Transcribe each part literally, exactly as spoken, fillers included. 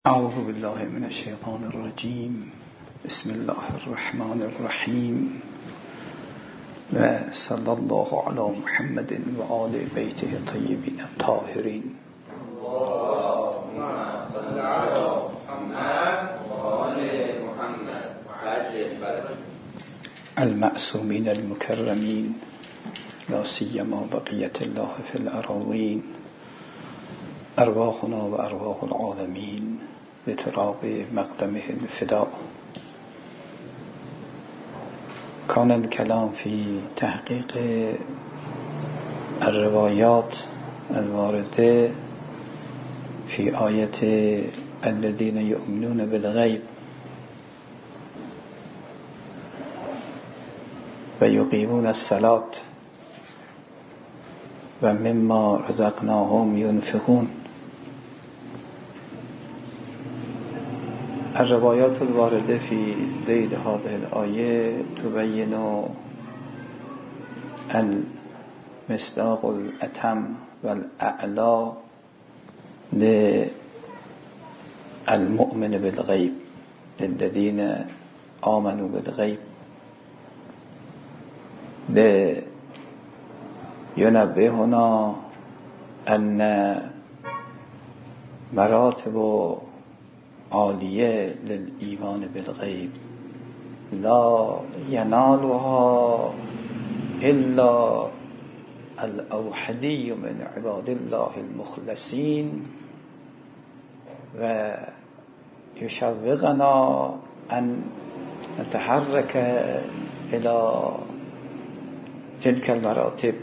اعوذ بالله من الشیطان الرجیم. بسم الله الرحمن الرحیم و صلی الله علی محمد و آل بیته الطیبین الطاهرین. اللهم صل علی محمد و آل محمد وعجل فرجهم المعصومین المکرمین لا سیما بقیت الله فی الاراضین. ارواحنا و ارواح العالمین لتراب مقدمه الفداء. كان الكلام في تحقيق الروايات الواردة في آية الذين يؤمنون بالغيب ويقيمون الصلاة ومما رزقناهم ينفقون. الروايات الواردة في ذيل هذه الآية تبين المصداق الأتم والأعلى للمؤمن بالغيب، للذين آمنوا بالغيب، لينبهنا أن مراتب عالیه للإيمان بالغیب لا ينالها إلا الأوحدي من عباد الله المخلصين، ويشوقنا أن نتحرك إلى تلك المراتب.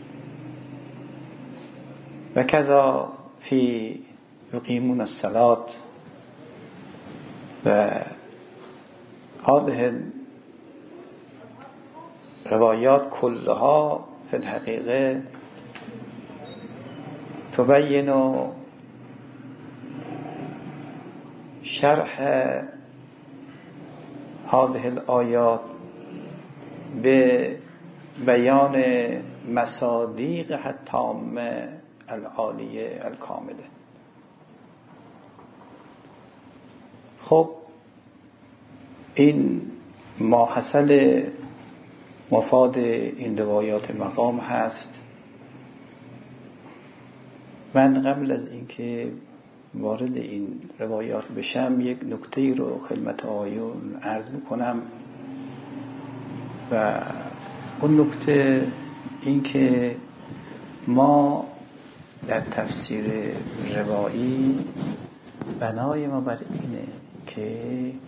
وكذا في يقيمون الصلاة. وهذه الروايات كلها في الحقيقة تبين شرح هذه الآيات ببيان مصادیق التامة العالیه الکامله. خب این ماحصل مفاد این روایات مقام هست. من قبل از اینکه وارد این روایات بشم یک نکته رو خدمت آیون عرض میکنم و اون نکته این که ما در تفسیر روایی بنای ما بر اینه که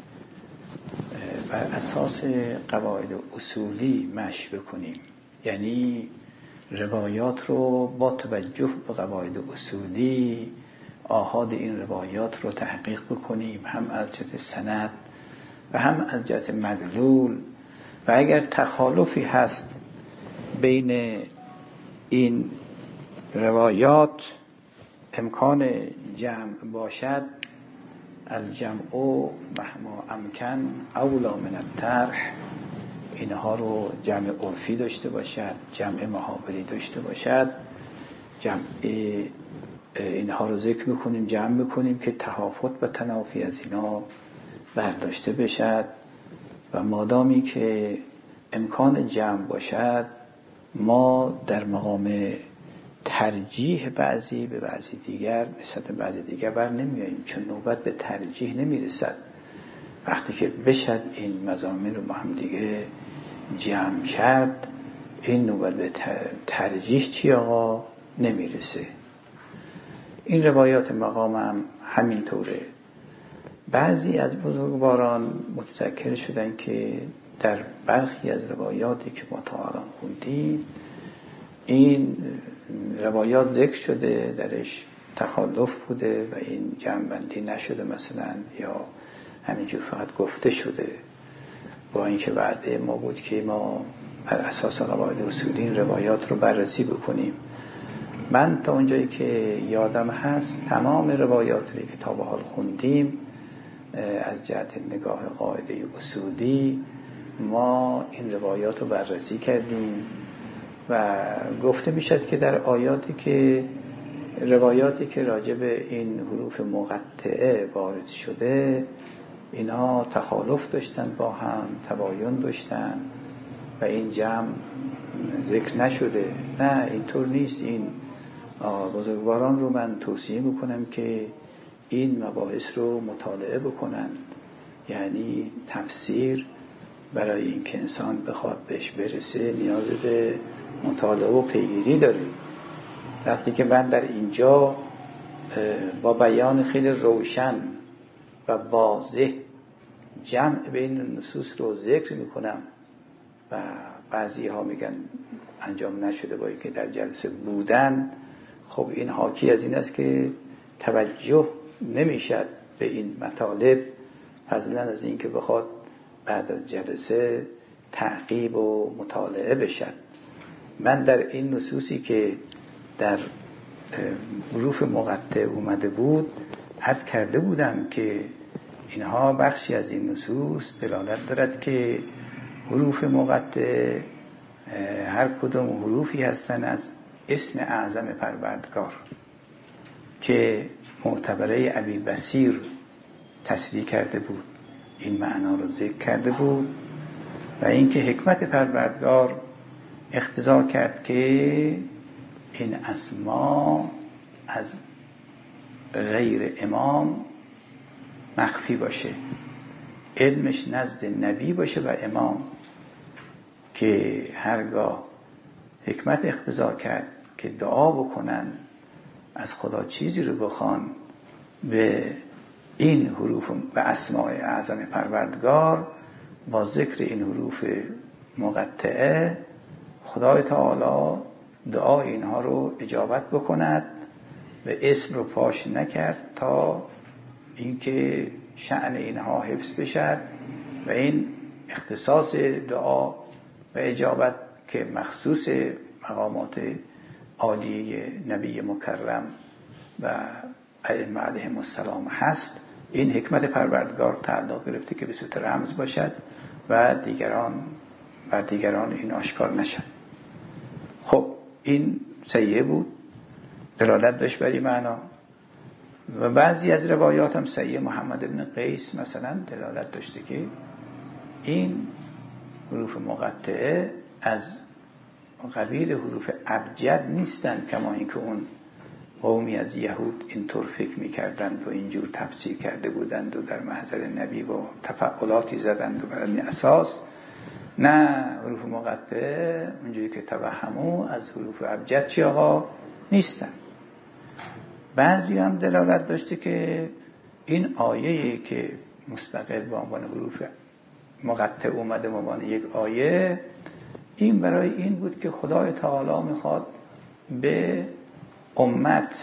بر اساس قواعد اصولی مشی بکنیم، یعنی روایات رو با توجه به قواعد اصولی آحاد این روایات رو تحقیق بکنیم، هم از جهت سند و هم از جهت مدلول، و اگر تخالفی هست بین این روایات امکان جمع باشد، الجمع مهما امکن اولا من الطرح، اینها رو جمع عرفی داشته باشد، جمع محاوری داشته باشد، جمع اینها رو ذکر میکنیم، جمع میکنیم که تهافت و تنافی از اینا برداشته بشد. و مادامی که امکان جمع باشد ما در مقام ترجیح بعضی به بعضی دیگر نسبت بعضی دیگر بر نمیاییم، چون نوبت به ترجیح نمیرسد. وقتی که بشد این مضامین رو با هم دیگه جمع کرد، این نوبت به ترجیح چی آقا نمیرسه. این روایات مقام هم همین طوره. بعضی از بزرگواران متذکر شدن که در برخی از روایاتی که ما تا الان خوندیم این روایات ذکر شده، درش تخلف بوده و این جمع‌بندی نشده مثلا، یا همینجور فقط گفته شده، با اینکه وعده ما بود که ما بر اساس قواعد اصولی این روایات رو بررسی بکنیم. من تا اونجایی که یادم هست تمام روایات رو که تا به حال خوندیم از جهت نگاه قاعده اصولی ما این روایات رو بررسی کردیم و گفته میشد که در آیاتی که روایاتی که راجع به این حروف مقطعه وارد شده اینا تخالف داشتن، با هم تباین داشتن و این جمع ذکر نشده. نه اینطور نیست. این بزرگواران رو من توصیه میکنم که این مباحث رو مطالعه بکنن. یعنی تفسیر برای این که انسان بخواد بهش برسه نیاز به مطالعه و پیگیری داره. وقتی که من در اینجا با بیان خیلی روشن و واضح جمع بین نصوص رو ذکر میکنم و بعضی ها میگن انجام نشده با اینکه در جلسه بودن، خب این حاکی از این است که توجه نمیشد به این مطالب، فضلا از این که بخواد بعد از جلسه تعقیب و مطالعه بشد. من در این نصوصی که در حروف مقطع اومده بود عرض کرده بودم که اینها بخشی از این نصوص دلالت دارد که حروف مقطع هر کدام حروفی هستند از اسم اعظم پروردگار که معتبره ابی بصیر تصریح کرده بود، این معنا رو ذکر کرده بود و اینکه حکمت پروردگار اقتضا کرد که این اسما از غیر امام مخفی باشه، علمش نزد نبی باشه و امام، که هرگاه حکمت اقتضا کرد که دعا بکنن از خدا چیزی رو بخوان به این حروف به اسماء اعظم پروردگار، با ذکر این حروف مقطعه خدای تعالی دعا اینها رو اجابت بکند و اسم رو پاش نکرد تا اینکه شأن اینها حفظ بشد و این اختصاص دعا و اجابت که مخصوص مقامات عالیه نبی مکرم و ائمه علیهم السلام هست، این حکمت پروردگار تعلق گرفته که به صورت رمز باشد و دیگران بر دیگران این آشکار نشد. خب این صحیح بود، دلالت داشت بر این معنا. و بعضی از روایات هم صحیح محمد ابن قیس مثلا دلالت داشته که این حروف مقطعه از قبیل حروف ابجد نیستند، کما اینکه اون قومی از یهود اینطور فکر می‌کردند و اینجور تفسیر کرده بودند و در محضر نبی و تفعلاتی زدند و بر این اساس. نه، حروف مقطعه اونجوری که توهمو از حروف ابجد چی آقا نیستن. بعضی هم دلالت داشته که این آیه‌ای که مستقل به عنوان حروف مقطع اومده به عنوان یک آیه، این برای این بود که خدای تعالی میخواد به امت،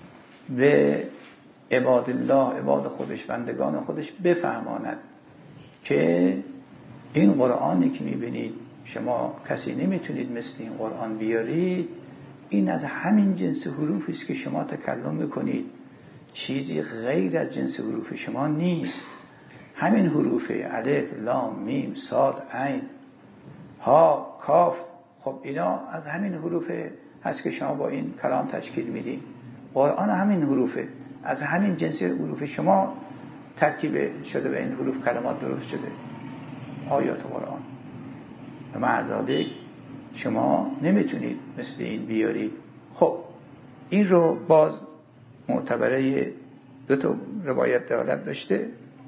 به عباد الله، عباد خودش، بندگان خودش بفهماند که این قرآنی که میبینید شما کسی نمیتونید مثل این قرآن بیارید، این از همین جنس حروفی است که شما تکلم میکنید، چیزی غیر از جنس حروف شما نیست. همین حروف الف، لام، میم، صاد، عین، ها، کاف، خب اینا از همین حروف هست که شما با این کلام تشکیل میدین. قرآن همین حروفه، از همین جنس حروف شما ترکیب شده به این حروف کلمات درست شده آیات قرآن. و مع ذالک شما نمیتونید مثل این بیارید. خب این رو باز معتبره دو تا روایت دلالت داشته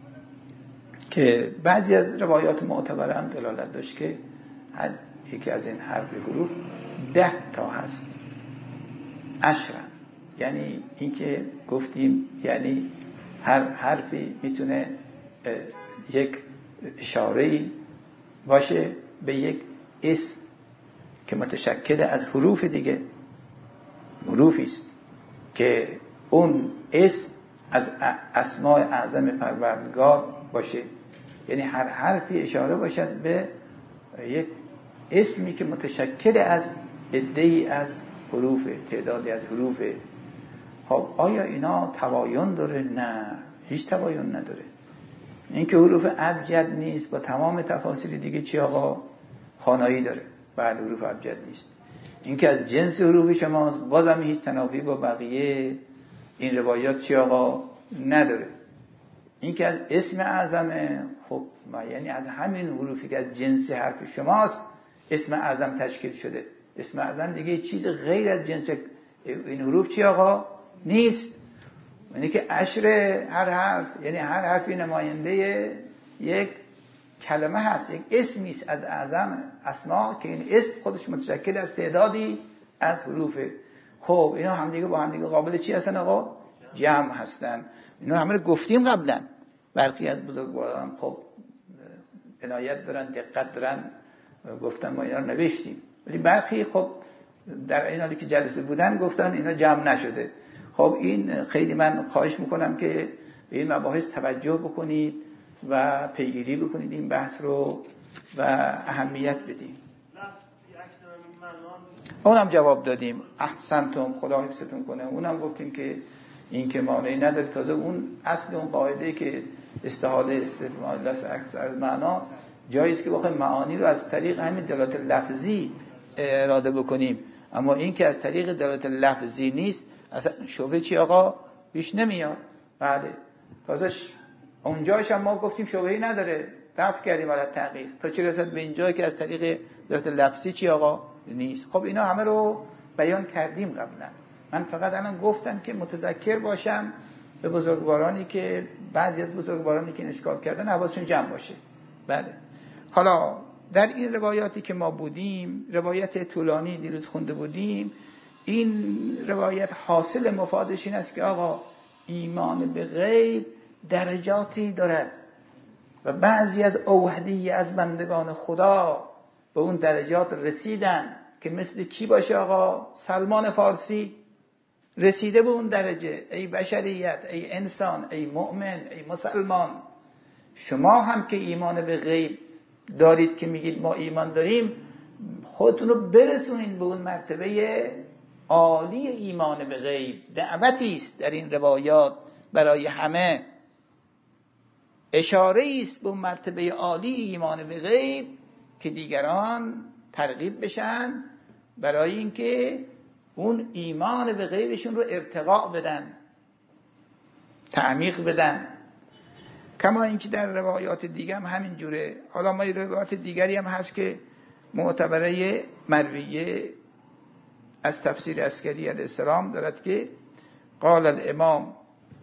که بعضی از روایات معتبره هم دلالت داشت که هر یکی از این حرف حروف ده تا هست، عشرا، یعنی این که گفتیم یعنی هر حرفی میتونه یک اشاره‌ای باشه به یک اسم که متشکل از حروف دیگه، حروفی است که اون اسم از اسماء اعظم پروردگار باشه، یعنی هر حرفی اشاره باشد به یک اسمی که متشکل از عده‌ای از حروف، تعدادی از حروف. خب آیا اینا تباین داره؟ نه، هیچ تباین نداره. این که حروف ابجد نیست با تمام تفاصیل دیگه چی آقا؟ خوانایی داره. بله حروف ابجد نیست. این که از جنس حروف شماست، بازم هیچ تنافی با بقیه این روایات چی آقا نداره. این که از اسم اعظمه، خب ما یعنی از همین حروفی که از جنس حرف شماست اسم اعظم تشکیل شده. اسم اعظم دیگه چیز غیر از جنس این حروف چی آقا نیست. یعنی که عشر هر حرف، یعنی هر حرفی نماینده یک کلمه هست، یک اسمی است از اعظم اسما که این اسم خودش متشکل از تعدادی از حروفه. خب اینا هم دیگه با هم دیگه قابل چی هستن آقا؟ جمع هستن. اینا همه رو گفتیم قبلا. برخی از بزرگواران خب عنایت دارن، دقت دارن، گفتن ما اینا رو نوشتیم، ولی برخی خب در این حالی که جلسه بودن گفتن اینا جمع نشده. خب این خیلی من خواهش میکنم که به این مباحث توجه بکنید و پیگیری بکنید این بحث رو و اهمیت بدیم. اونم جواب دادیم احسنتم، خدا حفظتون کنه. اونم گفتیم که این که معنی نداره. تازه اون اصل اون قاعده که استحاله استعمال است اکثر معنا جاییست که بخوایم معانی رو از طریق همین دلالت لفظی اراده بکنیم، اما این که از طریق دلالت لفظی نیست اصلا شبهه چی آقا بیش نمیاد. بله تازه اونجاش هم ما گفتیم شبهه‌ای نداره، دفع کردیم علی تحقیق تا چه رسد به اینجا که از طریق دلالت لفظی چی آقا نیست. خب اینا همه رو بیان کردیم قبلا. من فقط الان گفتم که متذکر باشم به بزرگوارانی که بعضی از بزرگوارانی که اشکال کردن حواسشون جمع باشه. بله حالا در این روایاتی که ما بودیم، روایت طولانی دیروز خونده بودیم، این روایت حاصل مفادش این است که آقا ایمان به غیب درجاتی دارد و بعضی از اوحدی از بندگان خدا به اون درجات رسیدن که مثل کی باشه آقا؟ سلمان فارسی رسیده به اون درجه. ای بشریت، ای انسان، ای مؤمن، ای مسلمان، شما هم که ایمان به غیب دارید که میگید ما ایمان داریم، خودتون رو برسونید به اون مرتبه عالی ایمان به غیب. دعوتی است در این روایات برای همه، اشاره است به اون مرتبه عالی ایمان به غیب که دیگران ترغیب بشن برای اینکه اون ایمان به غیبشون رو ارتقا بدن، تعمیق بدن. کما اینکه در روایات دیگه هم همین جوره. حالا ما روایات دیگری هم هست که معتبره مرویه از تفسیر عسکری علیه السلام دارد که قال الامام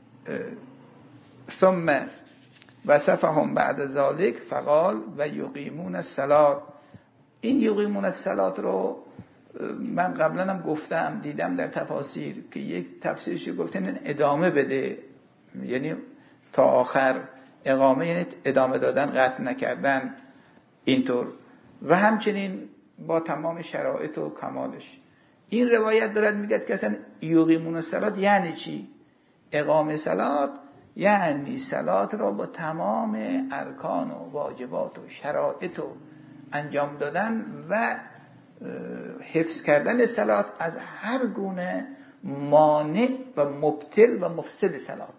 ثم وصفهم بعد ذلك فقال و یقیمون الصلاة. این یقیمون الصلاة رو من قبلا هم گفتم، دیدم در تفاسیر که یک تفسیرش گفتن ادامه بده، یعنی تا آخر اقامه یعنی ادامه دادن، قطع نکردن اینطور، و همچنین با تمام شرایط و کمالش. این روایت دارد میگه که اصلا یقیمون الصلاة یعنی چی؟ اقامه صلات یعنی صلات را با تمام ارکان و واجبات و شرایط و انجام دادن و حفظ کردن صلات از هر گونه مانع و مبتل و مفسد صلات.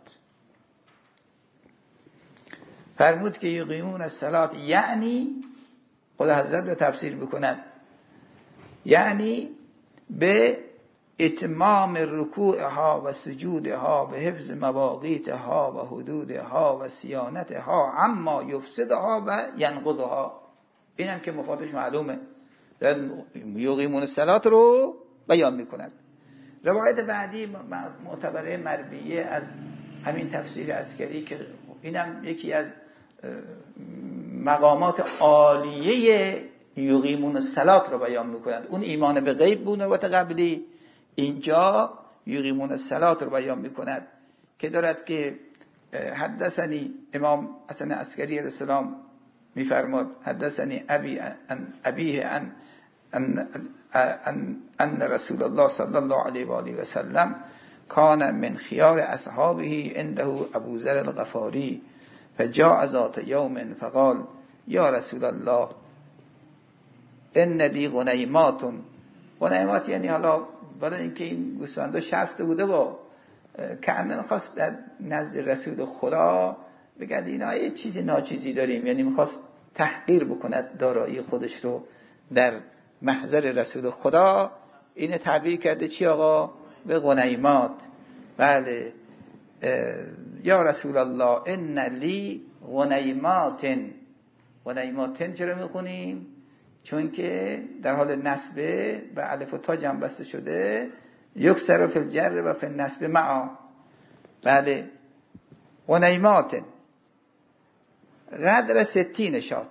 فرمود که یقیمون الصلاة یعنی، خدا حضرت رو تفسیر بکنن، یعنی به اتمام رکوعها و سجودها و حفظ مواقیتها و حدودها و صیانتها اما یفسدها و ینقضها. اینم که مفادش معلومه، یقیمون الصلاة رو بیان میکند. روایت بعدی معتبره مرویه از همین تفسیر عسکری که اینم یکی از مقامات عالیه یقیمون الصلاة رو بیان میکند. اون ایمان به غیب بود و قبلی، اینجا یقیمون الصلاة رو بیان میکند که دارد که حدثنی امام حسن عسکری علیه السلام میفرماد حدثنی ابی ان ابیه ان ان ان, ان رسول الله صلی الله علیه و آله و سلم کان من خیار اصحابه عنده ابو ذر الغفاری فجاء ذات یوم فقال یا رسول الله ان لی غنیمات. غنیمات یعنی حالا برای اینکه این گوسفندا شصت بوده با کانه میخواست در نزد رسول خدا بگه اینا یه چیزی ناچیزی داریم، یعنی میخواست تحقیر بکند دارایی خودش رو در محضر رسول خدا اینه تعبیر کرده چی آقا؟ به غنیمات. بله یا رسول الله ان لی غنیمات. غنیمات چرا میخونیم؟ چون که در حال نصبه و الف و تا جمع بسته شده، یکسر فی الجر و فی النصب معا. بله غنیمات قدر ستین شات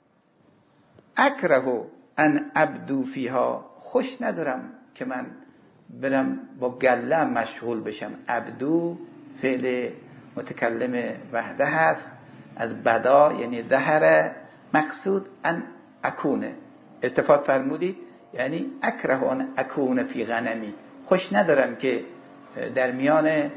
اکره ان ابدو فیها. خوش ندارم که من برم با گله مشغول بشم. ابدو فعل متکلم وحده هست از بدا یعنی ظهر، مقصود ان اکونه. التفات فرمودید یعنی اکره ان اکونه فی غنمی. خوش ندارم که در میان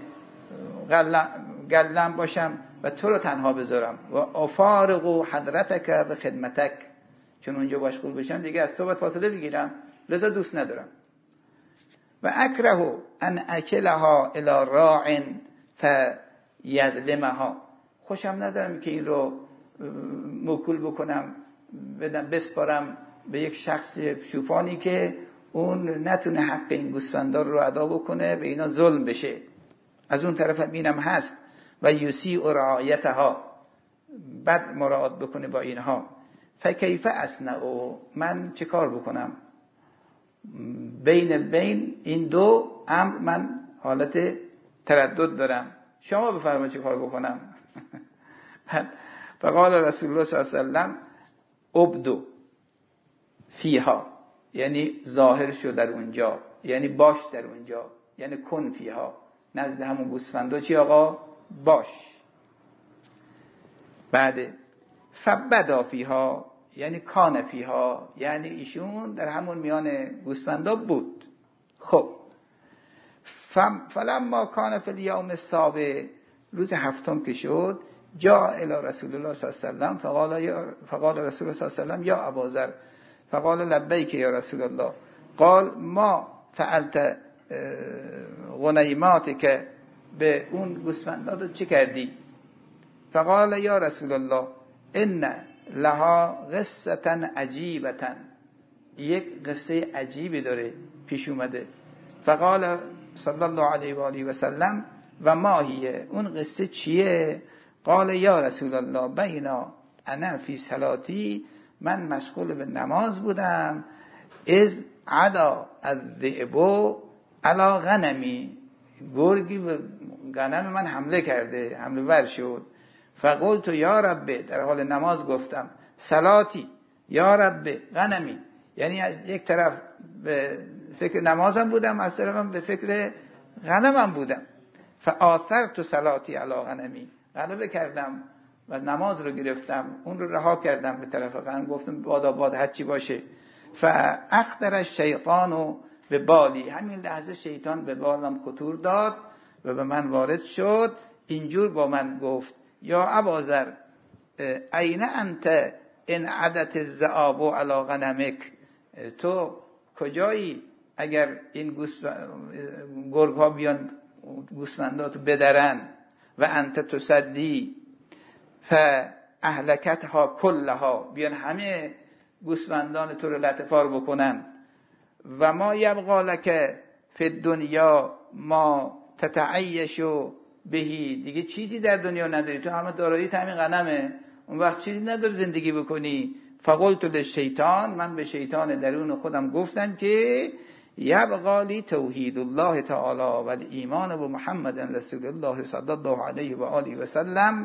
گلم باشم و تو رو تنها بذارم. و افارق حضرتک به خدمتک، چون اونجا مشغول بشم دیگه از تو باید فاصله بگیرم، لذا دوست ندارم. و اکره ان اکلها الی راع فیظلمها. خوشم ندارم که این رو موکول بکنم، بدم بسپارم به یک شخص شوفانی که اون نتونه حق این گوسفندار رو ادا بکنه، به اینا ظلم بشه. از اون طرف هم اینم هست و یسیء رعایتها، بد مراعات بکنه با اینها. فکیف اصنع، من چه کار بکنم؟ بین بین این دو امر من حالت تردد دارم، شما بفرمایید چه کار بکنم. فقال رسول الله صلی الله علیه و سلم ابدو فیها، یعنی ظاهر شو در اونجا، یعنی باش در اونجا، یعنی کن فیها، نزد همون گوسفندا چی آقا؟ باش. بعد فبدا فیها یعنی کان فیها، یعنی ایشون در همون میان گوسفندا بود. خب فلما کان فی الیوم السابع، روز هفتم که شد، جاء الی رسول الله صلی الله علیه و سلم فقال یا فقال رسول الله صلی الله علیه و سلم یا ابوذر فقال لبیک یا رسول الله. قال ما فعلت غنیماتک، به اون گوسفندات چه کردی؟ فقال یا رسول الله ان لها قصه عجیبه، یک قصه عجیبی داره پیش اومده. فقال صلی الله علیه و آله و سلم و ما هیه، اون قصه چیه؟ قال یا رسول الله بینا انا فی صلاتی، من مشغول به نماز بودم، از عدا الذئب علی غنمی، گرگی به غنم من حمله کرده، حمله ور شد. فقلت یا رب، در حال نماز گفتم صلاتی یا رب غنمی، یعنی از یک طرف به فکر نمازم بودم، از طرفم به فکر غنمم بودم. فآثرت صلاتی علی غنمی، غلبه کردم و نماز رو گرفتم، اون رو رها کردم به طرف غنم، گفتم بادا باد هر چی باشه. فاخطر الشیطان به بالی، همین لحظه شیطان به بالم خطور داد و به من وارد شد. اینجور با من گفت یا ابوذر این انت ان عدت الذئاب علی غنمک، تو کجایی اگر این گرگ ها بیان گوسفنداتو بدرن، و انت تصدی فاهلکتها کلها، بیان همه گوسفندان تو رو لطفار بکنن. و ما یبقى لک فی الدنیا ما تتعیش بهی، دیگه چیزی در دنیا نداری، تو همه دارایی همین غنمه، اون وقت چیزی نداری زندگی بکنی. فقلت للشیطان، من به شیطان درون خودم گفتم که یبقى لی توحید الله تعالی و الایمان به محمد رسول الله صلی الله علیه و آله و سلم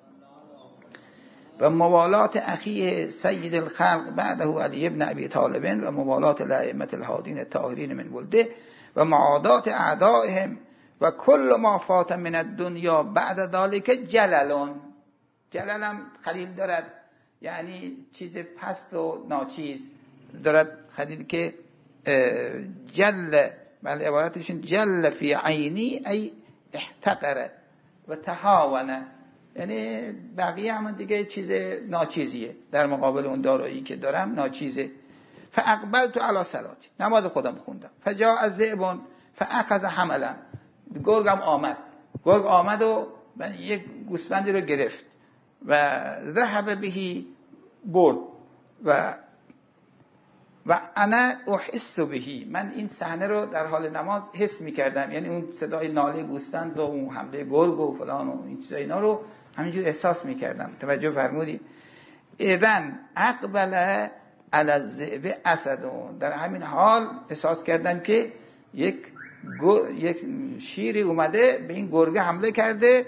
و موالات اخیه سید الخلق بعده علی ابن ابی طالب و موالات الائمه الهادین الطاهرین من ولده و معادات اعدائهم و کل ما فات من الدنیا بعد ذلك جللون. جللم خلیل دارد، یعنی چیز پست و ناچیز دارد خلیل که جل، بله عبارتشون جل فی عینی ای احتقره و تهاونه، یعنی بقیه همون دیگه چیز ناچیزیه در مقابل اون دارایی که دارم ناچیزه. فاقبلت علی صلاتی، نماز خودم خوندم. فجاء الذئب فاخذ حملا، گرگم آمد، گرگ آمد و یک گوسفندی رو گرفت و ذهب بهی برد و و انا احس بهی، من این صحنه رو در حال نماز حس میکردم، یعنی اون صدای ناله گوسفند و اون حمله گرگ و فلان و این چیزا اینا رو همینجور احساس میکردم. توجه فرمودید؟ اذن اقبل علی الذئب اسد، در همین حال احساس کردم که یک یک شیری اومده به این گرگه حمله کرده،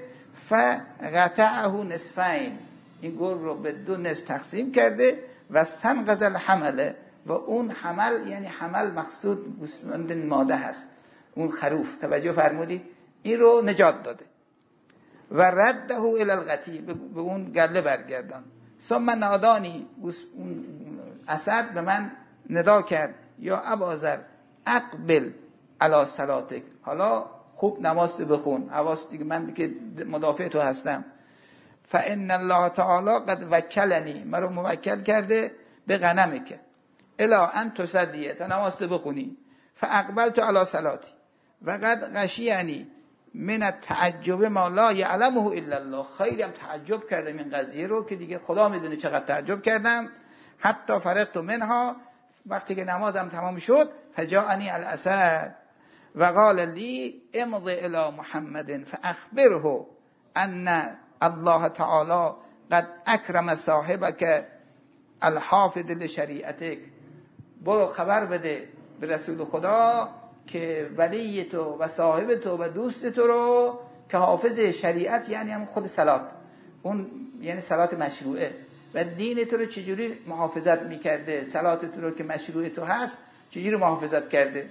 فقطعه نصفین، این گرگ رو به دو نصف تقسیم کرده و استنقذ الحمل، و اون حمل یعنی حمل مقصود گوسفند ماده هست، اون خروف. توجه فرمودید؟ این رو نجات داده و رده الی القطیع، به اون گله برگردان. ثم نادانی، اون اسد به من ندا کرد یا ابازر اقبل علی صلاتک، حالا خوب نماز بخون، حواس دیگه، من دیگه مدافع تو هستم. فان الله تعالی قد وکلنی، مرا موکل کرده به غنمک، الا ان تصدیه، تا نماز بخونی. فاقبلت علی صلاتی و قد غشیانی من التعجب ما لا یعلمه الا الله، خیلی هم تعجب کردم این قضیه رو که دیگه خدا میدونه چقدر تعجب کردم. حتی فرغت منها، وقتی که نمازم تمام شد، فجاءنی الاسد و قال لی امض الی محمد فاخبره ان الله تعالی قد اکرم صاحبک الحافظ لشریعتک، برو خبر بده به رسول خدا که ولی تو و صاحب تو و دوست تو رو که حافظ شریعت، یعنی هم خود صلات، اون یعنی صلات مشروعه، و دین تو رو چجوری محافظت میکرده، صلات تو رو که مشروع تو هست چجوری محافظت کرده.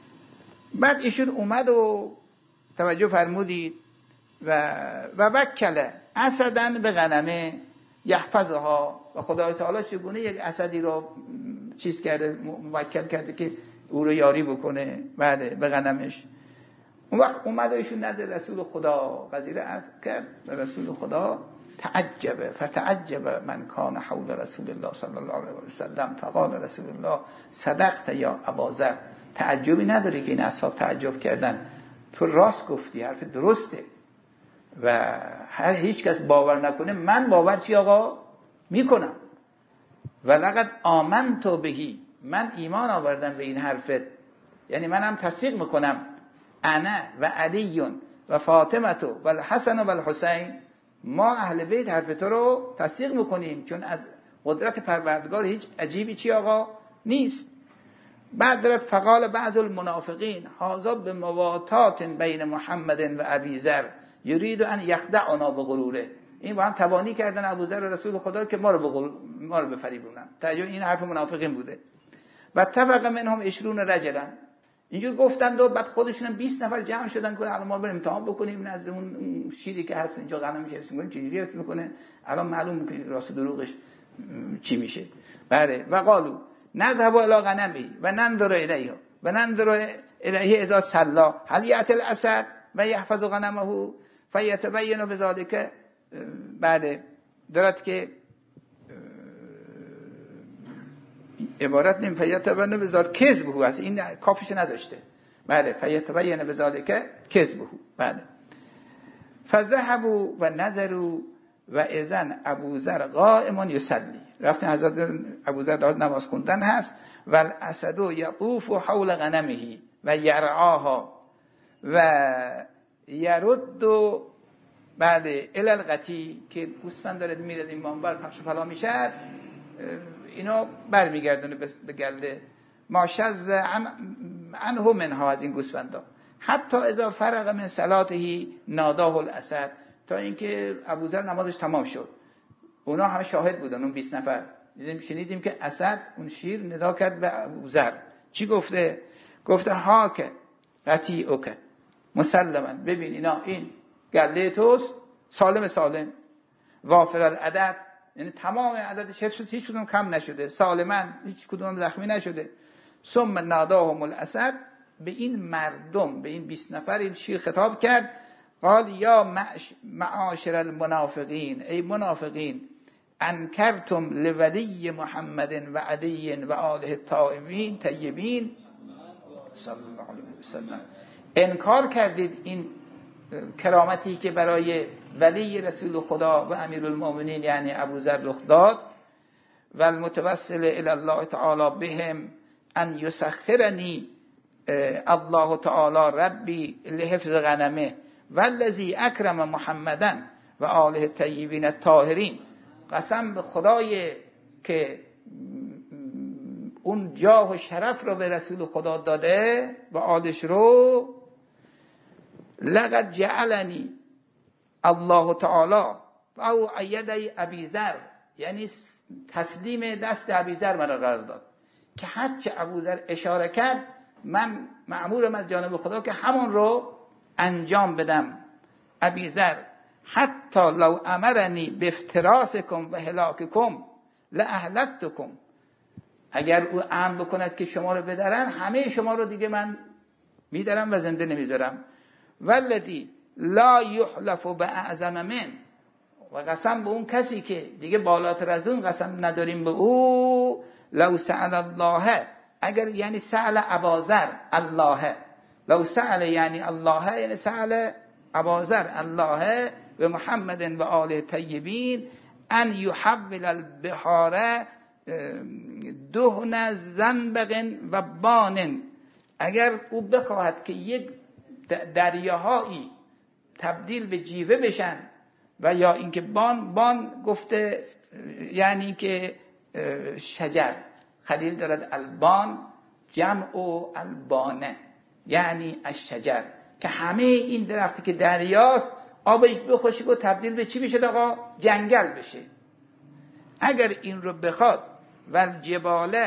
بعد ایشون اومد و توجه فرمودید و و وکله اسدن به غنمه یحفظها، و خدای تعالی چگونه یک اسدی رو چیز کرده، موکل کرده که او رو یاری بکنه بعد به غنمش. اون وقت اومد ایشون نزد رسول خدا قضیه رو عرض کرد و رسول خدا تعجب، فتعجب من کان حول رسول الله صلی الله علیه و سلم، فقال رسول الله صدقت یا ابازر، تعجبی نداری که این اصحاب تعجب کردن، تو راست گفتی، حرف درسته و هر هیچ کس باور نکنه، من باور چی آقا میکنم. و لقد آمنت بهی، من ایمان آوردم به این حرفت، یعنی منم تصدیق میکنم. انا و علی و فاطمه و الحسن و الحسین، ما اهل بیت حرف تو رو تصدیق میکنیم، چون از قدرت پروردگار هیچ عجیبی چی آقا نیست. بعد دارد فقال بعض المنافقین هذا بمواتات بین محمد و ابی ذر یرید ان یخدعنا بغروره، این با هم تبانی کردن ابوذر و رسول خدا که ما رو بغل... ما رو بفریبونن. تعجب، این حرف منافقین بوده. و اتفق منهم عشرون رجلا، اینجور گفتند و بعد خودشون بیست نفر جمع شدن که الان ما بریم امتحان بکنیم نزد اون شیری که هست اینجا غنمش حفظ می‌کنیم چجوری حفظ می‌کنه، الان معلوم می‌کنه راست دروغش چی میشه. بله. و قالو نذهب الی غنمی و ننظر الیها و ننظر الیه اذا صلى هل یأتی الاسد و یحفظ غنمه فیتبین بذلک. بعد دارد که عبارت نیم فیتبین بذلک کذبه هست، این کافش نذاشته. بله. فیتبین بذلک کذبه. بله. فذهبوا و نظروا و اذن ابوذر قائم یصلی، رفتن حضرت ابوذر دار نماز خوندن هست. و الاسد یطوف حول غنمه و یرعاها و یرد بعد الی القطیع، که گوسفند داره میره این منبر پخش پلا میشد، اینو برمیگردونه به گله. ماشز عن عنه منها، از این گوسفندا. حتی اذا فرغ من صلاته ناداه الاسد، تا اینکه ابوذر نمازش تمام شد. اونا همه شاهد بودن، اون بیست نفر. دیدیم شنیدیم که اسد اون شیر ندا کرد به ابوذر. چی گفته؟ گفته هاک قطیعک مسلما، ببین اینا این گله توست، سالم سالم، وافر العدد، یعنی تمام عددش حفظ شد، هیچ کدوم کم نشده، سالما، هیچ کدوم زخمی نشده. ثم ناداهم الاسد، به این مردم، به این بیست نفر این شیر خطاب کرد. قال یا معاشر المنافقین، ای منافقین، انکرتم لولی محمد و علی و آله الطاهرین طیبین صلی الله علیه و سلم، انکار کردید این کرامتی که برای ولی رسول خدا و امیرالمومنین یعنی ابوذر رخ داد. و المتوسل الی الله تعالی بهم ان یسخرنی الله تعالی ربی لحفظ غنمه والذی اکرم محمدا و آله الطیبین الطاهرین. قسم به خدای که اون جاه و شرف رو به رسول خدا داده و آلش رو، لقد جعلنی الله تعالی او عیدی ابی ذر، یعنی تسلیم دست ابی ذر مرا قرار داد که هرچه ابو ذر اشاره کرد من مأمورم از جانب خدا که همون رو انجام بدم. ابی ذر حتی لو امرنی بافتراسکم و هلاککم لاهلکتکم، اگر او امر بکند که شما رو بدرن همه شما رو دیگه من میدرم و زنده نمیذارم. والذی لا یحلف باعظم من، و قسم به اون کسی که دیگه بالاتر از اون قسم نداریم به او، لو سأل الله، اگر یعنی سأل ابازر الله، لو سأل یعنی الله یعنی سأل ابازر الله و محمد و آله طیبین ان یحول البحار دهن زنبق و بان، اگر او بخواهد که یک دریاهایی تبدیل به جیوه بشن، و یا اینکه بان بان گفته یعنی که شجر، خلیل دارد البان جمع و البانه یعنی الشجر، که همه این درختی که دریاست آبش بخوشه و تبدیل به چی بشه آقا؟ جنگل بشه. اگر این رو بخواد والجبال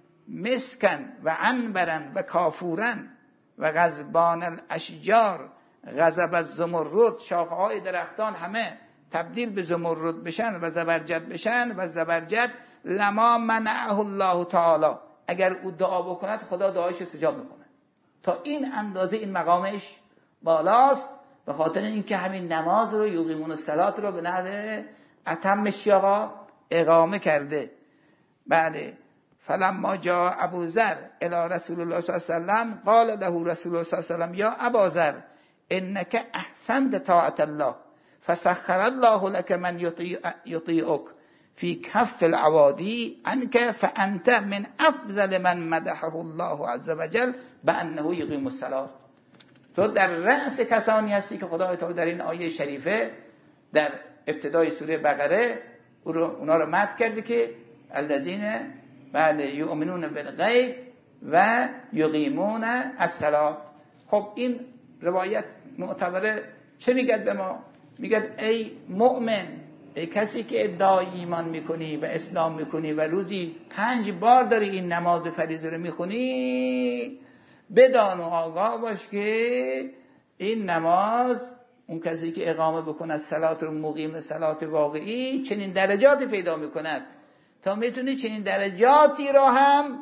مسکن و عنبرن و کافورن و غضبان الاشجار غضب الزمرد، شاخه‌های درختان همه تبدیل به زمرد بشن و زبرجد بشن و زبرجد، لما منعه الله تعالی، اگر او دعا بکند خدا دعایش استجاب میکنه. تا این اندازه این مقامش بالاست، به خاطر اینکه همین نماز رو یقیمون الصلات رو به نحو اتمش آقا اقامه کرده. بله. فلما جاء ابو ذر الی رسول الله صلی الله علیه و سلم قال له رسول الله صلی الله علیه و سلم یا ابا ذر انك احسنت طاعت الله فسخر الله لك من يطيعك في كف العوادي عنك فانت من افضل من مدحه الله عز وجل بانه يقيم الصلاه. تو در رأس کسانی هستی که خدای تعالی در این آیه شریفه در ابتدای سوره بقره اونا رو مدح کرده که الذين بله یؤمنون بالغیب و یقیمون الصلاه. خب این روایت معتبره چه میگد به ما؟ میگد ای مؤمن، ای کسی که ادعای ایمان میکنی و اسلام میکنی و روزی پنج بار داری این نماز فریضه رو میخونی، بدان و آگاه باش که این نماز، اون کسی که اقامه بکنه صلات رو مقیم صلات واقعی، چنین درجاتی پیدا میکند تا میتونی چنین درجاتی را هم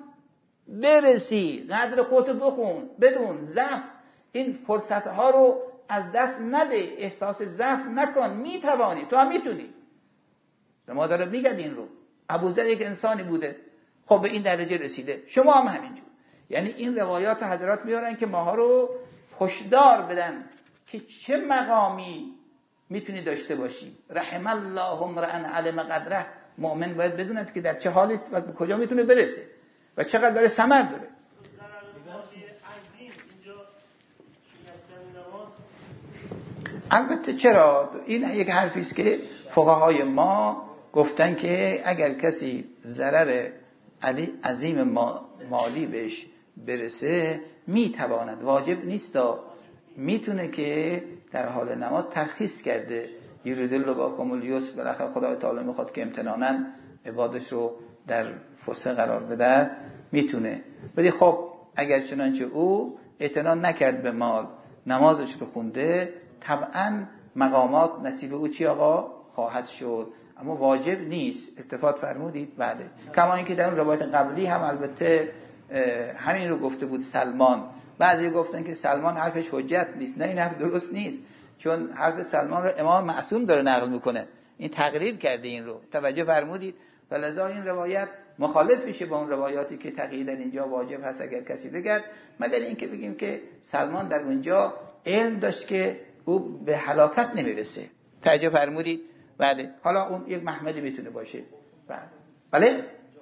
برسی. قدر خودت بخون، بدون ضعف این فرصت ها رو از دست نده، احساس ضعف نکن، میتوانی، تو هم میتونی. ما داره میگد این رو. ابوذر یک انسانی بوده، خب به این درجه رسیده، شما هم همینجور. یعنی این روایات حضرات میارن که ماها رو هشدار بدن که چه مقامی میتونی داشته باشی. رحم الله امرأ علم قدره، مؤمن باید بدوند که در چه حالی و به کجا میتونه برسه و چقدر برای ثمر داره. البته چرا؟ این یک حرفی است که فقهای ما گفتن که اگر کسی ضرر علی عظیم مالی بهش برسه میتواند، واجب نیست، میتونه که در حال نماز ترخیص کرده. یرید الله باکم الیسر، بالاخره خدای تعالی میخواد که امتنانا عبادش رو در فسحه قرار بده، میتونه. ولی خب اگر چنانچه او اعتنا نکرد به مال، نمازش رو خونده، طبعا مقامات نصیب او چی آقا خواهد شد، اما واجب نیست. التفات فرمودید؟ بله. کما اینکه در اون روایت قبلی هم البته همین رو گفته بود سلمان. بعضی گفتن که سلمان حرفش حجت نیست. نه، این حرف درست نیست، چون حرف سلمان رو امام معصوم داره نقل میکنه، این تقریر کرده این رو. توجه فرمودید؟ ولذا این روایت مخالف میشه با اون روایاتی که تقییدا اینجا واجب هست اگر کسی بگد، مگر اینکه بگیم که سلمان در اونجا علم داشت که او به هلاکت نمیرسه. توجه فرمودید؟ بله. حالا اون یک محملی میتونه باشه. بله. بله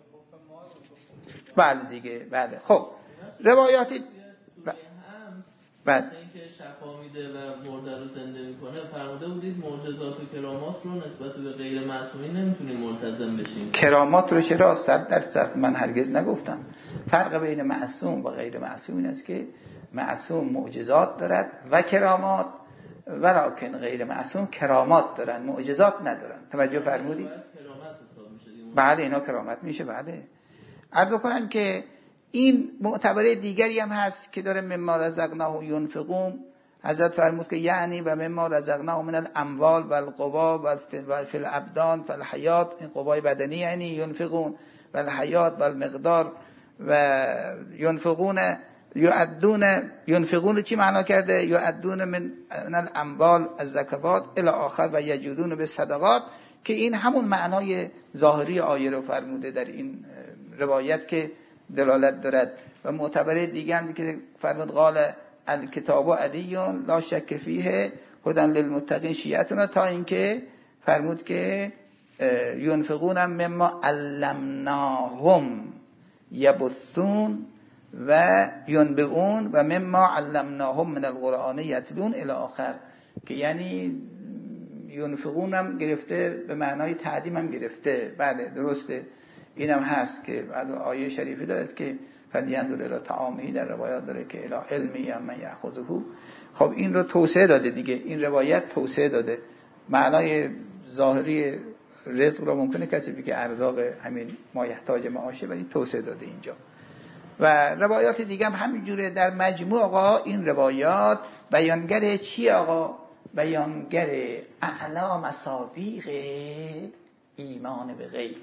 بله دیگه بله. خب روایاتی بعد اینکه شفا میده و مرده رو زنده میکنه فرموده بودید معجزات و کرامات رو نسبت به غیر معصومین نمیتونیم ملتزم بشیم. کرامات رو چرا؟ صد درصد من هرگز نگفتم. فرق بین معصوم و غیر معصوم این است که معصوم معجزات دارد و کرامات، ولکن غیر معصوم کرامات دارن معجزات ندارن. توجه فرمودید؟ بعد اینا کرامت میشه. بعد عرض بکنم که این معتبره دیگری هم هست که داره مما رزقناهم ینفقون. حضرت فرمود که یعنی و مما رزقناهم من الاموال و القوا و فی الابدان فالحیات، این قوای بدنی یعنی ینفقون و الحیات و المقدار و ینفقون یعدون. ینفقون چی معنا کرده؟ یعدون من الاموال الزکوات الی آخر و یجودون به صدقات، که این همون معنای ظاهری آیه رو فرموده در این روایت که دلالت دارد. و معتبره دیگه هم که فرمود قال الکتاب علیون لا شک فیه هدی للمتقین شیعتنا، تا اینکه فرمود که ینفقون مما علمناهم یبثون و ینبئون و مما علمناهم من القرآن یتلون الی آخر، که یعنی ینفقون هم گرفته به معنای تعظیم هم گرفته. بله درسته، اینم هست که بعد آیه شریفی دارد که فلیندر الی طعامه، در روایات داره که الی علمی من یاخذه. خب این رو توسعه داده دیگه، این روایت توسعه داده. معنای ظاهری رزق رو ممکنه کسی بگه که ارزاق همین ما یحتاج معاشه، ولی توسعه داده اینجا. و روایات دیگه هم همینجوره. در مجموع آقا این روایات بیانگر چی آقا؟ بیانگر اعلی مصادیق ایمان به غیب،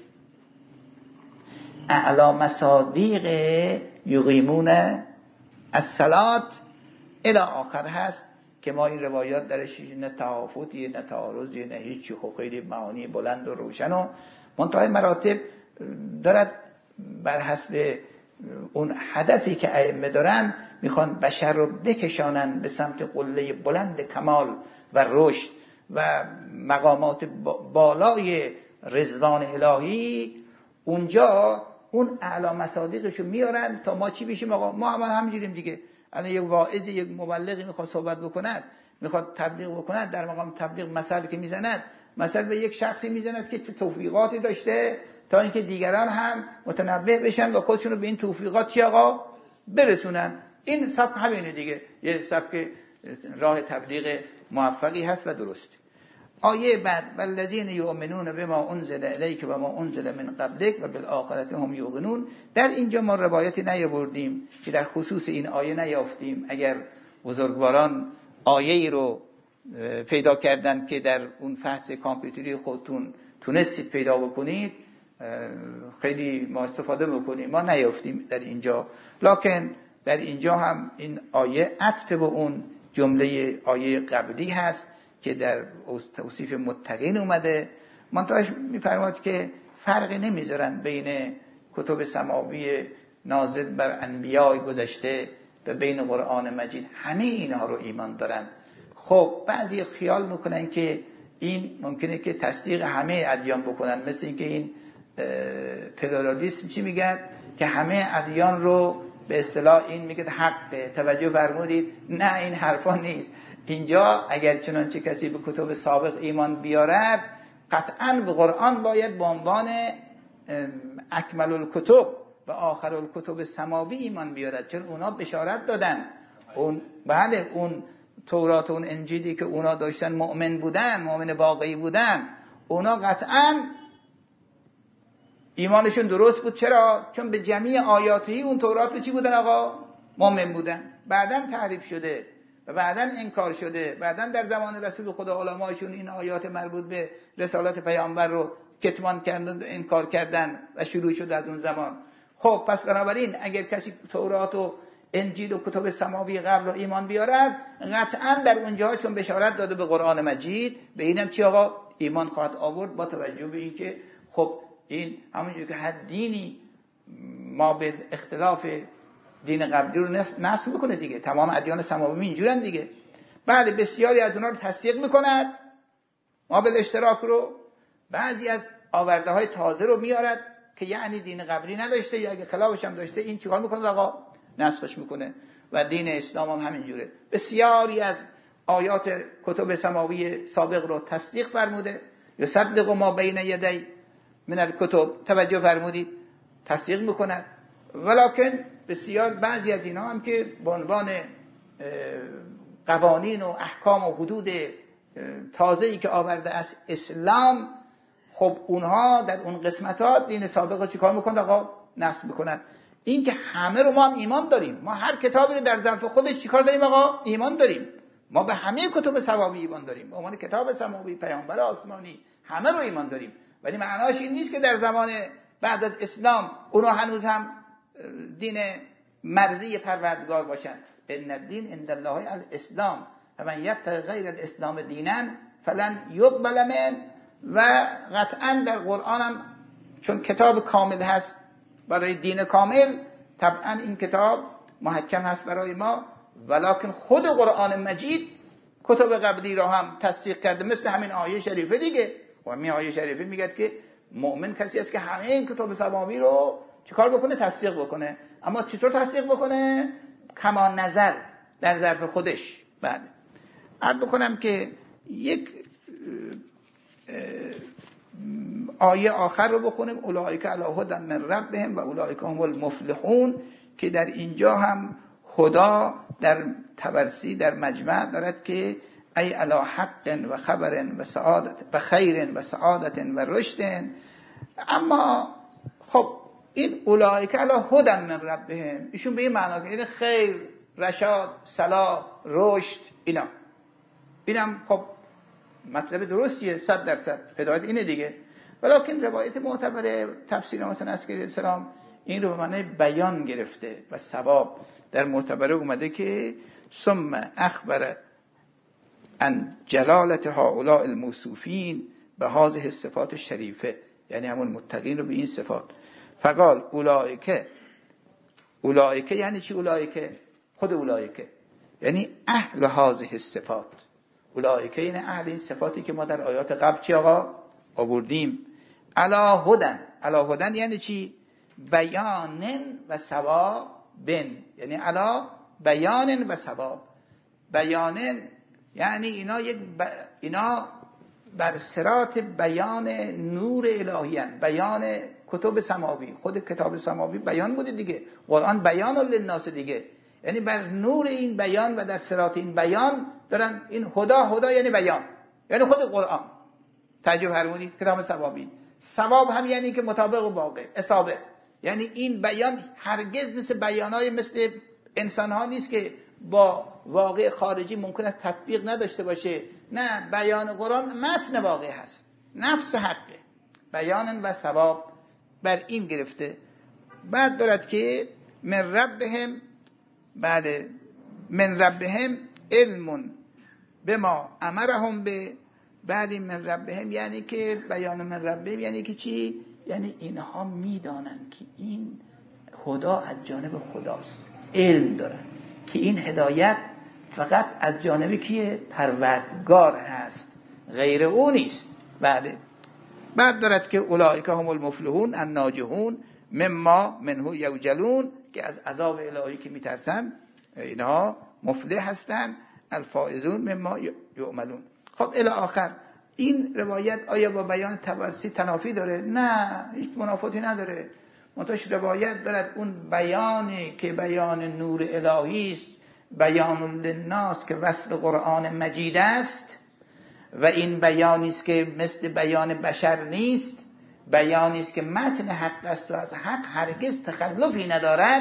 اعلی مصادیق یقیمون الصلاة الی آخر هست، که ما این روایات درش نه تهافتی نه تعارضی نه هیچی، خب خیلی معانی بلند و روشن و منتهای مراتب دارد. بر حسب اون هدفی که ائمه دارن میخوان بشر رو بکشانن به سمت قله بلند کمال و رشد و مقامات بالای رضوان الهی. اونجا اون اعلی مصادیقشو میارن تا ما چی بشیم آقا؟ ما هم همینجوریم دیگه. الان یک واعظ، یک مبلغی میخواد صحبت بکند، میخواد تبلیغ بکند، در مقام تبلیغ مثل که میزند، مثل به یک شخصی میزند که توفیقاتی داشته تا اینکه دیگران هم متنبه بشن و خودشون رو به این توفیقات چی آقا برسونن. این سبک همینه دیگه، یه سبک راه تبلیغ موفقی هست و درست. آیه بعد والذین یؤمنون بما انزل الیک و ما انزل من قبلک و بالآخرة هم یوقنون. در اینجا ما روایتی نیاوردیم که در خصوص این آیه نیافتیم. اگر بزرگواران آیه‌ای رو پیدا کردن که در اون فحص کامپیوتری خودتون تونستید پیدا بکنید، خیلی ما استفاده بکنیم. ما نیافتیم در اینجا، لکن در اینجا هم این آیه عطف به اون جمله آیه قبلی هست که در توصیف متقین اومده. منتهاش میفرماد که فرق نمیذارن بین کتب سماوی نازل بر انبیاء گذشته و بین قرآن مجید، همه اینها رو ایمان دارن. خب بعضی خیال میکنن که این ممکنه که تصدیق همه ادیان بکنن، مثل اینکه این پلورالیسم چی میگن که همه ادیان رو به اصطلاح این میگه حقه. توجه فرمودید؟ نه، این حرفا نیست. اینجا اگر چنانچه کسی به کتب سابق ایمان بیارد، قطعاً به قرآن باید به عنوان اکمل الکتب و آخر الکتب سماوی ایمان بیارد، چون اونا بشارت دادن. اون بله اون تورات و اون انجیلی که اونا داشتن مؤمن بودن، مؤمن واقعی بودن، اونا قطعاً ایمانشون درست بود. چرا؟ چون به جمعی آیاتی اون تورات چی بودن آقا؟ مؤمن بودن. بعداً تعریف شده و بعداً انکار شده، بعداً در زمان رسول خدا علمایشون این آیات مربوط به رسالت پیامبر رو کتمان کردن و انکار کردن و شروع شد از اون زمان. خب پس بنابراین اگر کسی تورات و انجیل و کتب سماوی قبل رو ایمان بیارد، قطعاً در اونجاها چون بشارت داده به قرآن مجید، به اینم چی آقا؟ ایمان خواهد آورد، با توجه به این که خب این همونجور که هر دینی ما به اختلاف دین قبلی رو نسخ میکنه دیگه، تمام ادیان سماوی اینجورن دیگه. بله بسیاری از اونها رو تصدیق میکند، ما به اشتراک رو، بعضی از آورده های تازه رو میارد که یعنی دین قبلی نداشته یا اگه خلافش هم داشته این چیکار میکنه آقا؟ نسخش میکنه. و دین اسلام هم همینجوره. بسیاری از آیات کتب سماوی سابق رو تصدیق فرموده. یصدق ما بین یدی من الکتب، توجه فرمودید، تصدیق میکنن. ولکن بسیار بعضی از اینا هم که به عنوان قوانین و احکام و حدود تازه‌ای که آورده از اسلام، خب اونها در اون قسمتات دین سابق رو چیکار میکنن آقا؟ نسخ میکنن. این که همه رو ما هم ایمان داریم، ما هر کتابی رو در ظرف خودش چیکار داریم آقا؟ ایمان داریم. ما به همه کتب سماوی ایمان داریم، به عنوان کتاب سماوی، پیامبر آسمانی، همه رو ایمان داریم. ولی معناش این نیست که در زمان بعد از اسلام اونها هنوز هم دین مرضی پروردگار باشن. ان الدین عند الله الاسلام و من یبتغی غیر الاسلام دینا فلن یقبل منه. و قطعا در قرآن هم چون کتاب کامل هست برای دین کامل، طبعا این کتاب محکم هست برای ما. ولکن خود قرآن مجید کتب قبلی را هم تصدیق کرده، مثل همین آیه شریفه دیگه. و همین آیه شریفه میگه که مؤمن کسی است که همه این کتب سماوی رو چیکار بکنه؟ تصدیق بکنه. اما چطور تصدیق بکنه؟ کما نظر در ظرف خودش. بعد عرض بکنم که یک آیه آخر رو بخونیم، اولئک علی هدی من ربهم و اولئک هم المفلحون، که در اینجا هم هدا در طبرسی در مجمع دارد که ای علی حق و خبر و سعادت و خیر و سعادت و رشد. اما خب این اولئک علی هدی من ربهم ایشون به این معنا که یعنی خیر، رشاد، صلاح، رشد، اینا اینم خب مطلب درستیه، صد درصد هدایت اینه دیگه. ولکن روایت معتبر تفسیر مثلا عسکری السلام این رو به معنی بیان گرفته و ثواب در معتبره اومده که ثم اخبر ان جلالت هؤلاء الموصوفین به هذه الصفات الشریفه، یعنی همون متقین رو به این صفات. فقال اولئک، اولئک یعنی چی؟ اولئک خود اولئک یعنی اهل هذه الصفات. اولئک یعنی اهل این صفاتی که ما در آیات قبل چی آقا آوردیم. علی هدن، علی هدن یعنی چی؟ بیان و ثواب، یعنی علی بیان و ثواب. بیان یعنی اینا یک ب... اینا بر صراط بیان نور الهی هستند. بیان کتب سماوی، خود کتاب سماوی بیان بوده دیگه، قرآن بیان للناس دیگه، یعنی بر نور این بیان و در صراط این بیان دارن. این هدا، هدا یعنی بیان، یعنی خود قرآن. تعجب فرمودید کتاب سماوی. ثواب هم یعنی که مطابق واقع، اصابه، یعنی این بیان هرگز مثل بیانای مثل انسان ها نیست که با واقع خارجی ممکن است تطبیق نداشته باشه. نه، بیان قرآن متن واقع هست، نفس حقه، بیان و ثواب بر این گرفته. بعد دارد که من ربهم، بعد من ربهم علم بما امرهم به، بعد من ربهم یعنی که بیان من ربهم یعنی که چی؟ یعنی اینها میدانن که این هدا از جانب خداست، علم دارن که این هدایت فقط از جانب کیه؟ پروردگار هست، غیر او نیست. بعد بعد دارد که اولئک هم المفلحون الناجحون مما منه یوجلون، که از عذاب الهی که میترسن اینها مفلح هستن، الفائزون مما یعملون. خب الی آخر. این روایت آیا با بیان طبرسی تنافی داره؟ نه، هیچ منافاتی نداره. منتهاش روایت دارد اون بیانی که بیان نور الهی است، بیان للناس که وصل قرآن مجید است، و این بیانی است که مثل بیان بشر نیست، بیانی است که متن حق است و از حق هرگز تخلفی ندارد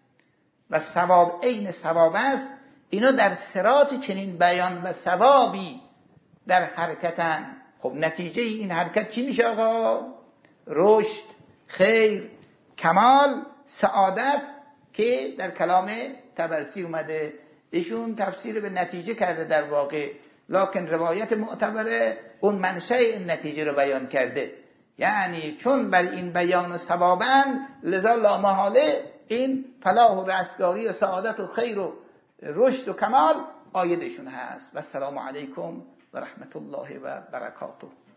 و ثواب عین ثواب است. اینا در صراط چنین بیان و ثوابی در حرکتن. خب نتیجه این حرکت چی میشه آقا؟ رشد، خیر، کمال، سعادت، که در کلام طبرسی اومده. ایشون تفسیر به نتیجه کرده در واقع، لکن روایت معتبره اون منشأ این نتیجه رو بیان کرده. یعنی چون بر این بیان و ثوابند، لذا لا محاله این فلاح و رستگاری و سعادت و خیر و رشد و کمال آیدشون هست. و السلام علیکم و رحمت الله و برکاته.